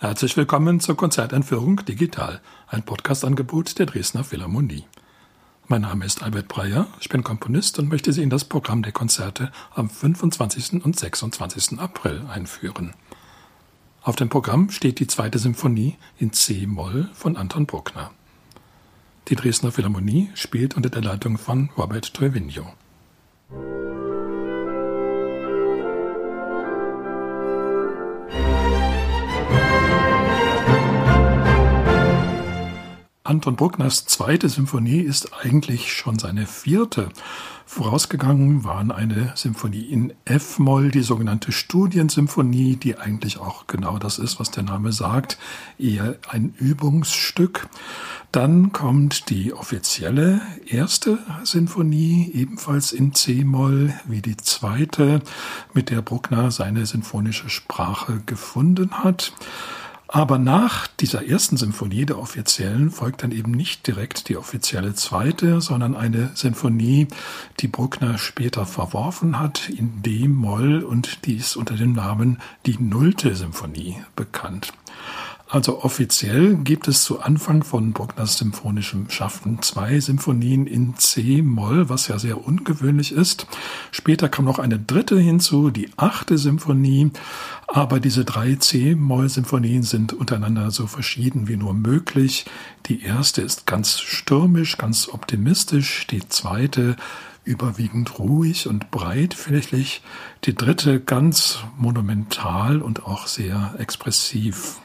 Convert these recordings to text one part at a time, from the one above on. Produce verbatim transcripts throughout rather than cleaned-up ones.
Herzlich willkommen zur Konzerteinführung Digital, ein Podcast-Angebot der Dresdner Philharmonie. Mein Name ist Albert Breyer, ich bin Komponist und möchte Sie in das Programm der Konzerte am fünfundzwanzigsten und sechsundzwanzigsten April einführen. Auf dem Programm steht die zweite Symphonie in C-Moll von Anton Bruckner. Die Dresdner Philharmonie spielt unter der Leitung von Robert Trevino. Anton Bruckners zweite Symphonie ist eigentlich schon seine vierte. Vorausgegangen waren eine Symphonie in F-Moll, die sogenannte Studiensymphonie, die eigentlich auch genau das ist, was der Name sagt, eher ein Übungsstück. Dann kommt die offizielle erste Sinfonie, ebenfalls in C-Moll, wie die zweite, mit der Bruckner seine sinfonische Sprache gefunden hat. Aber nach dieser ersten Symphonie, der offiziellen, folgt dann eben nicht direkt die offizielle zweite, sondern eine Sinfonie, die Bruckner später verworfen hat, in D-Moll, und die ist unter dem Namen die Nullte Symphonie bekannt. Also offiziell gibt es zu Anfang von Bruckners symphonischem Schaffen zwei Symphonien in C-Moll, was ja sehr ungewöhnlich ist. Später kam noch eine dritte hinzu, die achte Symphonie. Aber diese drei C-Moll-Symphonien sind untereinander so verschieden wie nur möglich. Die erste ist ganz stürmisch, ganz optimistisch. Die zweite überwiegend ruhig und breitflächig. Die dritte ganz monumental und auch sehr expressiv.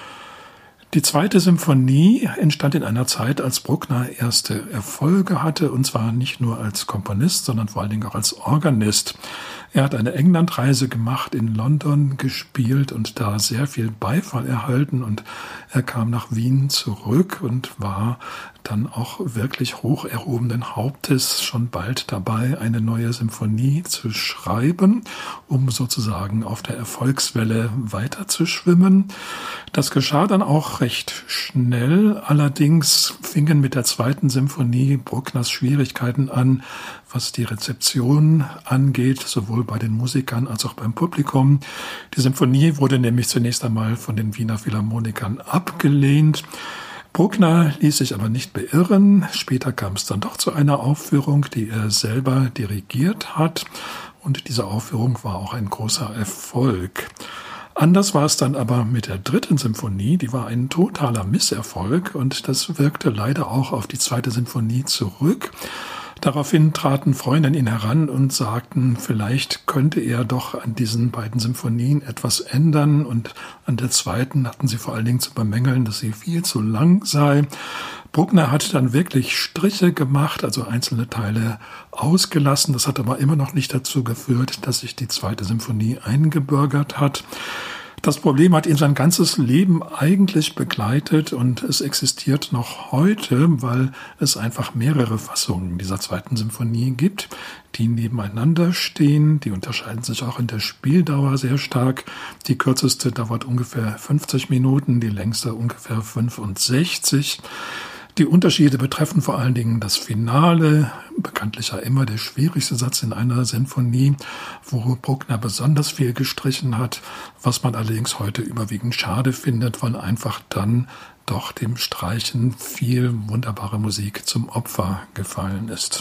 Die zweite Symphonie entstand in einer Zeit, als Bruckner erste Erfolge hatte, und zwar nicht nur als Komponist, sondern vor allen Dingen auch als Organist. Er hat eine Englandreise gemacht, in London gespielt und da sehr viel Beifall erhalten, und er kam nach Wien zurück und war dann auch wirklich hoch erhobenen Hauptes schon bald dabei, eine neue Symphonie zu schreiben, um sozusagen auf der Erfolgswelle weiter zu schwimmen. Das geschah dann auch recht schnell, allerdings fingen mit der zweiten Symphonie Bruckners Schwierigkeiten an, was die Rezeption angeht, sowohl bei den Musikern als auch beim Publikum. Die Symphonie wurde nämlich zunächst einmal von den Wiener Philharmonikern abgelehnt. Bruckner ließ sich aber nicht beirren. Später kam es dann doch zu einer Aufführung, die er selber dirigiert hat. Und diese Aufführung war auch ein großer Erfolg. Anders war es dann aber mit der dritten Symphonie, die war ein totaler Misserfolg, und das wirkte leider auch auf die zweite Symphonie zurück. Daraufhin traten Freunde an ihn heran und sagten, vielleicht könnte er doch an diesen beiden Symphonien etwas ändern, und an der zweiten hatten sie vor allen Dingen zu bemängeln, dass sie viel zu lang sei. Bruckner hat dann wirklich Striche gemacht, also einzelne Teile ausgelassen. Das hat aber immer noch nicht dazu geführt, dass sich die zweite Symphonie eingebürgert hat. Das Problem hat ihn sein ganzes Leben eigentlich begleitet, und es existiert noch heute, weil es einfach mehrere Fassungen dieser zweiten Symphonie gibt, die nebeneinander stehen. Die unterscheiden sich auch in der Spieldauer sehr stark. Die kürzeste dauert ungefähr fünfzig Minuten, die längste ungefähr fünfundsechzig. Die Unterschiede betreffen vor allen Dingen das Finale, bekanntlich ja immer der schwierigste Satz in einer Sinfonie, wo Bruckner besonders viel gestrichen hat, was man allerdings heute überwiegend schade findet, weil einfach dann doch dem Streichen viel wunderbare Musik zum Opfer gefallen ist.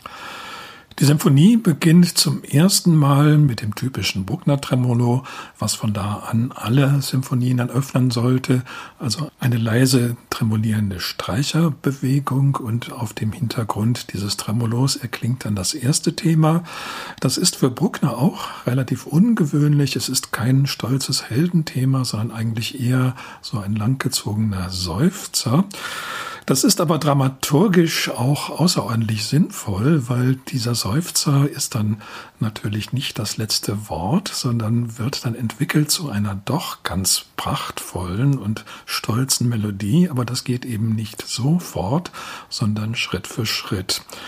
Die Symphonie beginnt zum ersten Mal mit dem typischen Bruckner-Tremolo, was von da an alle Symphonien eröffnen sollte, also eine leise tremolierende Streicherbewegung, und auf dem Hintergrund dieses Tremolos erklingt dann das erste Thema. Das ist für Bruckner auch relativ ungewöhnlich. Es ist kein stolzes Heldenthema, sondern eigentlich eher so ein langgezogener Seufzer. Das ist aber dramaturgisch auch außerordentlich sinnvoll, weil dieser Seufzer ist dann natürlich nicht das letzte Wort, sondern wird dann entwickelt zu einer doch ganz prachtvollen und stolzen Melodie. Aber das geht eben nicht sofort, sondern Schritt für Schritt.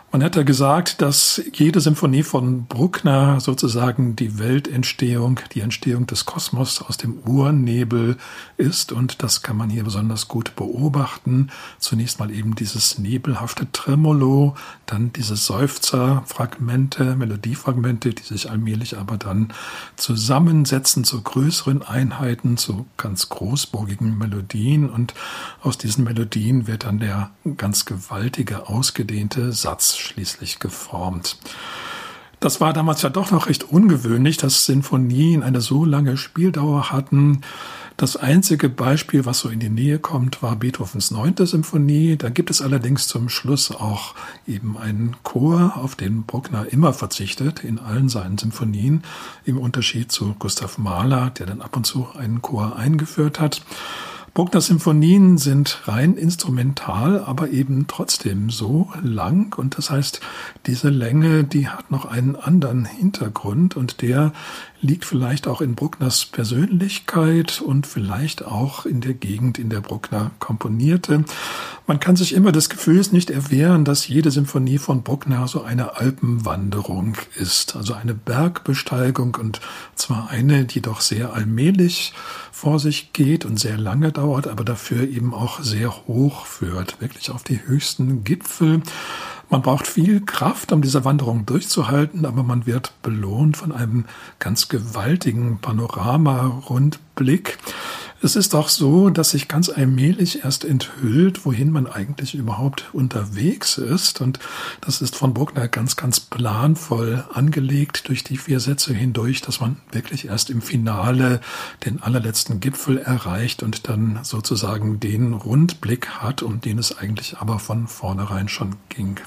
Man hat ja gesagt, dass jede Symphonie von Bruckner sozusagen die Weltentstehung, die Entstehung des Kosmos aus dem Urnebel ist. Und das kann man hier besonders gut beobachten. Zunächst mal eben dieses nebelhafte Tremolo, dann diese Seufzerfragmente, Melodiefragmente, die sich allmählich aber dann zusammensetzen zu größeren Einheiten, zu ganz großburgigen Melodien. Und aus diesen Melodien wird dann der ganz gewaltige, ausgedehnte Satz schließlich geformt. Das war damals ja doch noch recht ungewöhnlich, dass Sinfonien eine so lange Spieldauer hatten. Das einzige Beispiel, was so in die Nähe kommt, war Beethovens neunte Symphonie. Da gibt es allerdings zum Schluss auch eben einen Chor, auf den Bruckner immer verzichtet in allen seinen Symphonien, im Unterschied zu Gustav Mahler, der dann ab und zu einen Chor eingeführt hat. Bruckners Symphonien sind rein instrumental, aber eben trotzdem so lang. Und das heißt, diese Länge, die hat noch einen anderen Hintergrund und der liegt vielleicht auch in Bruckners Persönlichkeit und vielleicht auch in der Gegend, in der Bruckner komponierte. Man kann sich immer des Gefühls nicht erwehren, dass jede Symphonie von Bruckner so eine Alpenwanderung ist, also eine Bergbesteigung und zwar eine, die doch sehr allmählich vor sich geht und sehr lange dauert, aber dafür eben auch sehr hoch führt, wirklich auf die höchsten Gipfel. Man braucht viel Kraft, um diese Wanderung durchzuhalten, aber man wird belohnt von einem ganz gewaltigen Panorama-Rundblick. Es ist auch so, dass sich ganz allmählich erst enthüllt, wohin man eigentlich überhaupt unterwegs ist. Und das ist von Bruckner ganz, ganz planvoll angelegt durch die vier Sätze hindurch, dass man wirklich erst im Finale den allerletzten Gipfel erreicht und dann sozusagen den Rundblick hat, um den es eigentlich aber von vornherein schon ging.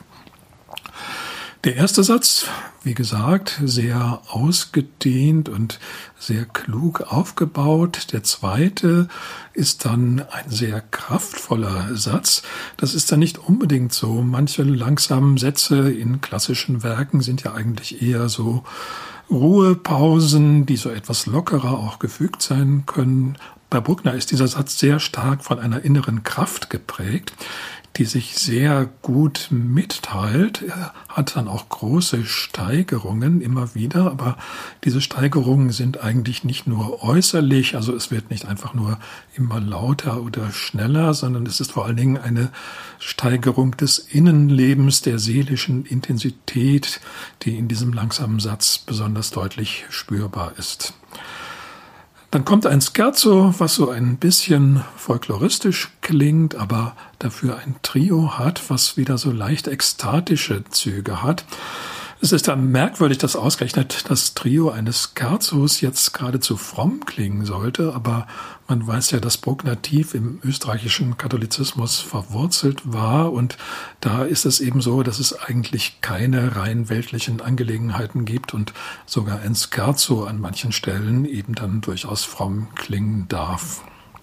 Der erste Satz, wie gesagt, sehr ausgedehnt und sehr klug aufgebaut. Der zweite ist dann ein sehr kraftvoller Satz. Das ist dann nicht unbedingt so. Manche langsamen Sätze in klassischen Werken sind ja eigentlich eher so Ruhepausen, die so etwas lockerer auch gefügt sein können. Bei Bruckner ist dieser Satz sehr stark von einer inneren Kraft geprägt, die sich sehr gut mitteilt. Er hat dann auch große Steigerungen immer wieder, aber diese Steigerungen sind eigentlich nicht nur äußerlich, also es wird nicht einfach nur immer lauter oder schneller, sondern es ist vor allen Dingen eine Steigerung des Innenlebens, der seelischen Intensität, die in diesem langsamen Satz besonders deutlich spürbar ist. Dann kommt ein Scherzo, was so ein bisschen folkloristisch klingt, aber dafür ein Trio hat, was wieder so leicht ekstatische Züge hat. Es ist dann merkwürdig, dass ausgerechnet das Trio eines Scherzos jetzt geradezu fromm klingen sollte, aber man weiß ja, dass Bruckner tief im österreichischen Katholizismus verwurzelt war und da ist es eben so, dass es eigentlich keine rein weltlichen Angelegenheiten gibt und sogar ein Scherzo an manchen Stellen eben dann durchaus fromm klingen darf.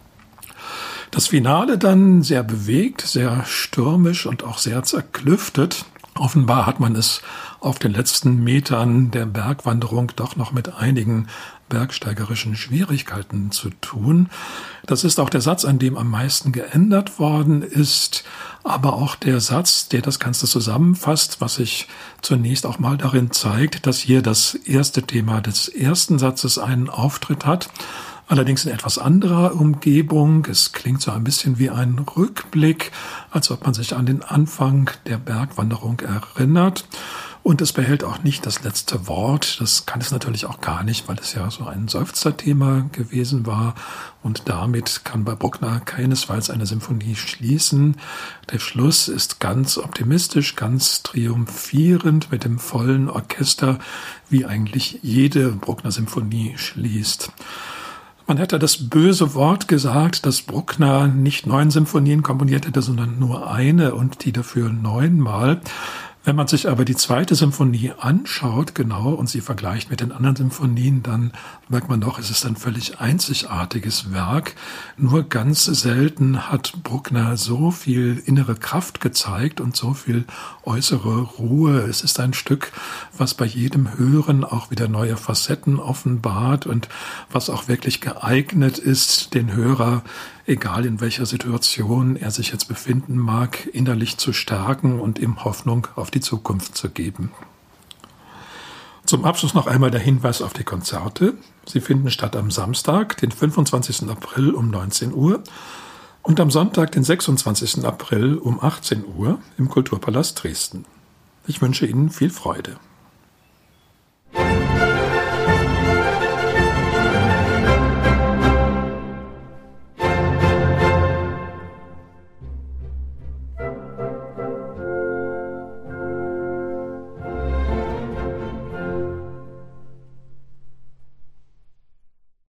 Das Finale dann sehr bewegt, sehr stürmisch und auch sehr zerklüftet. Offenbar hat man es auf den letzten Metern der Bergwanderung doch noch mit einigen bergsteigerischen Schwierigkeiten zu tun. Das ist auch der Satz, an dem am meisten geändert worden ist, aber auch der Satz, der das Ganze zusammenfasst, was sich zunächst auch mal darin zeigt, dass hier das erste Thema des ersten Satzes einen Auftritt hat. Allerdings in etwas anderer Umgebung. Es klingt so ein bisschen wie ein Rückblick, als ob man sich an den Anfang der Bergwanderung erinnert. Und es behält auch nicht das letzte Wort. Das kann es natürlich auch gar nicht, weil es ja so ein Seufzerthema gewesen war. Und damit kann bei Bruckner keinesfalls eine Symphonie schließen. Der Schluss ist ganz optimistisch, ganz triumphierend mit dem vollen Orchester, wie eigentlich jede Bruckner-Symphonie schließt. Man hätte das böse Wort gesagt, dass Bruckner nicht neun Symphonien komponiert hätte, sondern nur eine und die dafür neunmal. Wenn man sich aber die zweite Symphonie anschaut, genau, und sie vergleicht mit den anderen Symphonien, dann merkt man doch, es ist ein völlig einzigartiges Werk. Nur ganz selten hat Bruckner so viel innere Kraft gezeigt und so viel äußere Ruhe. Es ist ein Stück, was bei jedem Hören auch wieder neue Facetten offenbart und was auch wirklich geeignet ist, den Hörer egal in welcher Situation er sich jetzt befinden mag, innerlich zu stärken und ihm Hoffnung auf die Zukunft zu geben. Zum Abschluss noch einmal der Hinweis auf die Konzerte. Sie finden statt am Samstag, den fünfundzwanzigsten April um neunzehn Uhr und am Sonntag, den sechsundzwanzigsten April um achtzehn Uhr im Kulturpalast Dresden. Ich wünsche Ihnen viel Freude.